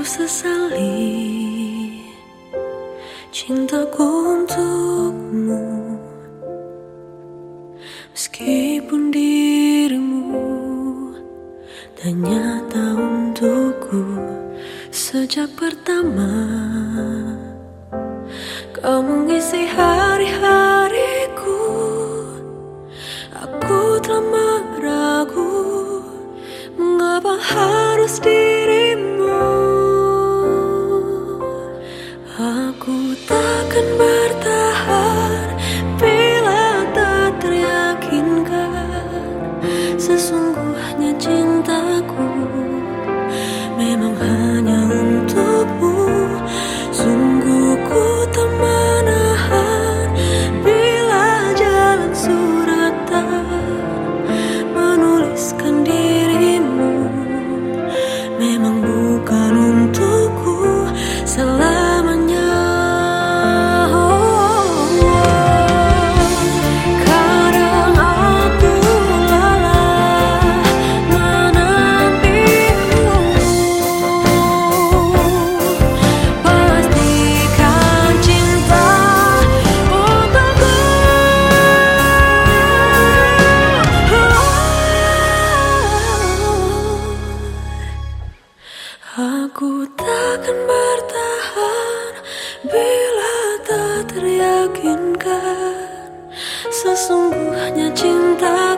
Ku sesali cintaku untukmu, meskipun dirimu tak nyata untukku. Sejak pertama kau mengisi hari-hariku, aku telah meragu mengapa harus dirimu. Aku takkan bertahan bila tak teryakinkan sesungguhnya cintaku memang hanya untukmu. Sungguh ku tak menahan bila jalan suratan menuliskan dirimu memang bukan untukku selamanya. Kadang aku lelah menantimu, pastikan cinta untukku. Aku takkan bertahan bila tak teryakinkan sesungguhnya cinta